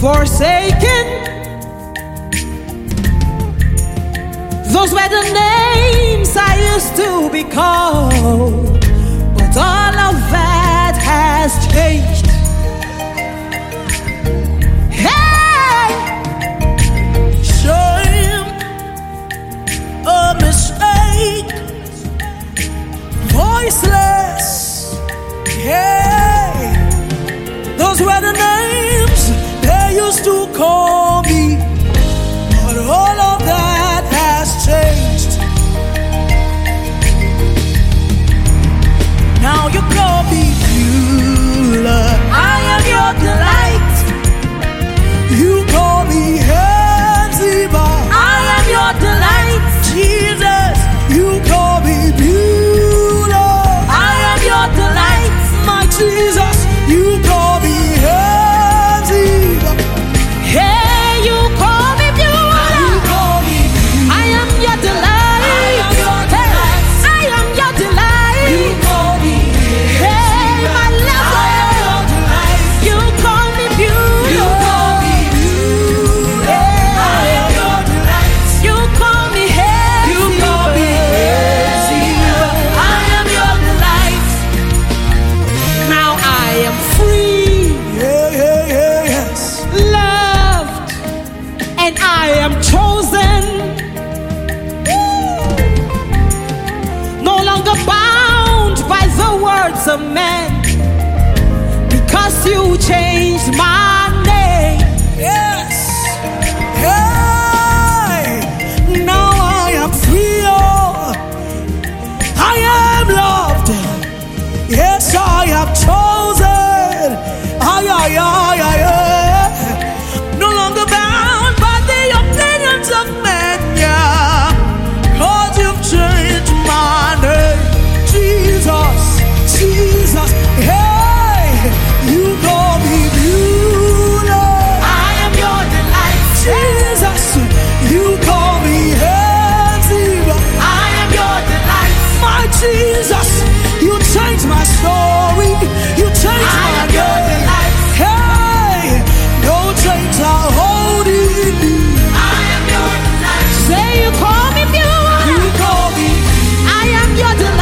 forsaken. Those were the names I used to be called, but all of that has changed. Hey! Shame, a mistake, voiceless. Hey! Those were the names they used to call me, but all of that has changed. Now you call me Beulah. I am your delight. You call me Heziba. I am your delight. Jesus, you call me Beulah. I am your delight. My Jesus, you call me Heziba. Hey, you call me Beulah. You call me Beulah. I am your delight. Of men, because you changed my name. Yes. Hey, now I am free. Oh, I am loved. Yes, I am chosen. No longer bound by the opinions of men. Yeah, 'cause you've changed my name, Jesus. Jesus, hey, you call me Beulah. I am your delight. Jesus, you call me Heziba. I am your delight. My Jesus, you changed my story. You changed my name. I am your delight. Hey, no chains are holding me. I am your delight. Say you call me Beulah. You call me. I am your delight.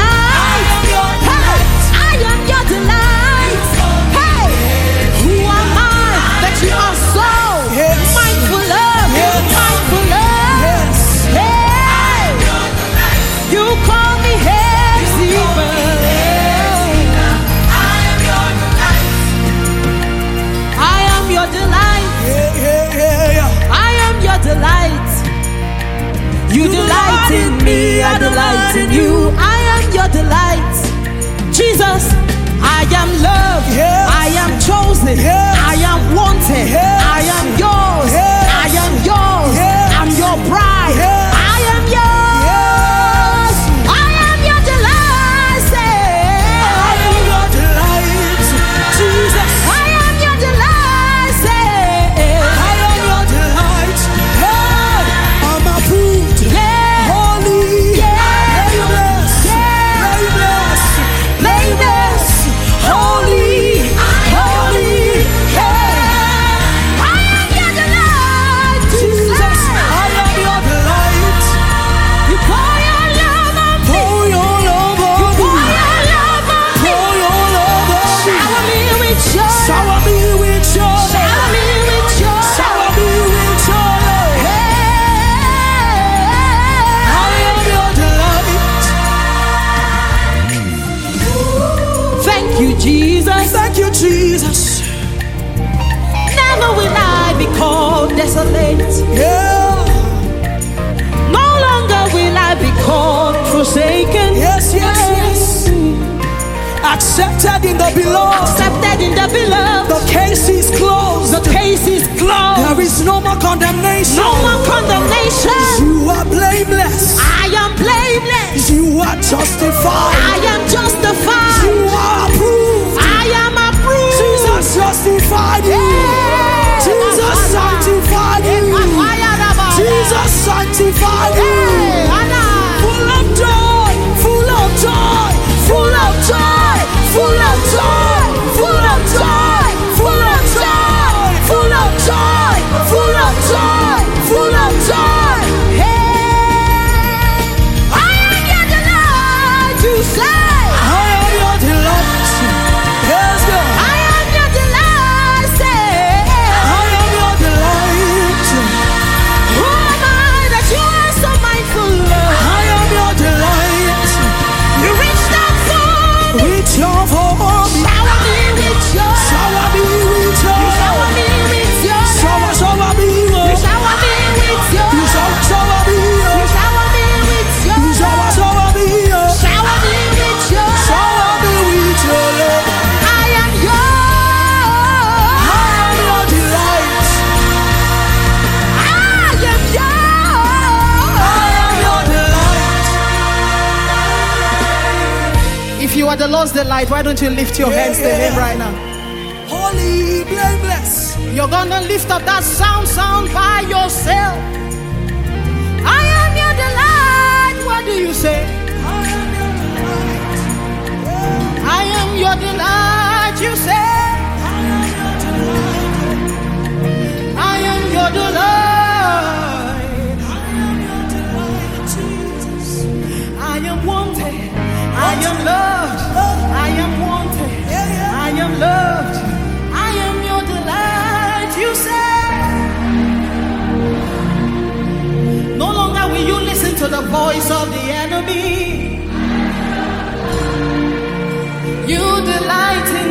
You are so mindful of, mindful of. Yes. Hey, you call me Heziba. I am your delight. I am your delight. I am your delight. You delight in me, I delight in you. I am your delight. Jesus, I am loved. Yes. I am chosen. Yes. I am wanted. Yes. I am yours. Yes. I am yours. Yes. I'm your bride. Yes. I am yours. Yes. I am your delight. Say, I am your delight. Jesus, I am your delight. Say, I am your delight. Hey, I'm approved. Yeah. Holy. Yeah. Blameless. Yeah. Blameless. Blameless. Holy, holy, yeah. I am your delight, Jesus. I am your delight. You pour your love on me. Pour your love on me. You pour your love on me. Pour your love on me. Shower me with joy. Shower me with joy. Shower me with joy. Shower me with joy. Yeah. I am your delight. Thank you, Jesus. Thank you, Jesus. Never will I be called desolate. Yeah. No longer will I be called forsaken. Yes, yes, yes. Accepted in the beloved. Accepted in the beloved. The case is closed. The case is closed. There is no more condemnation. No more condemnation. You are blameless. I am blameless. You are justified. I am justified. You are approved. I am approved. Jesus justified you. Yeah. Jesus sanctified you. Jesus sanctified you. Full of joy. Full of joy. Full of joy. Full of joy. Full of joy. Full of joy. Full of joy. for me. Shower me with joy. Shower me with joy. You shower me with joy. Shower me. You shower me with joy. You shower me. You shower me with joy. You shower me. Shower me with joy. Shower me with joy. I am yours. I am your delight. I am yours. I am your delight. If you are the Lord's delight, why don't you lift your hands to Him right now? Holy, blameless. You're gonna lift up that sound by yourself. I am your delight. What do you say? I am your delight. You say. I am your delight. I am wanted. I am loved. I am wanted. I am loved. I am your delight. You say. No longer will you listen to the voice of the enemy. You delight in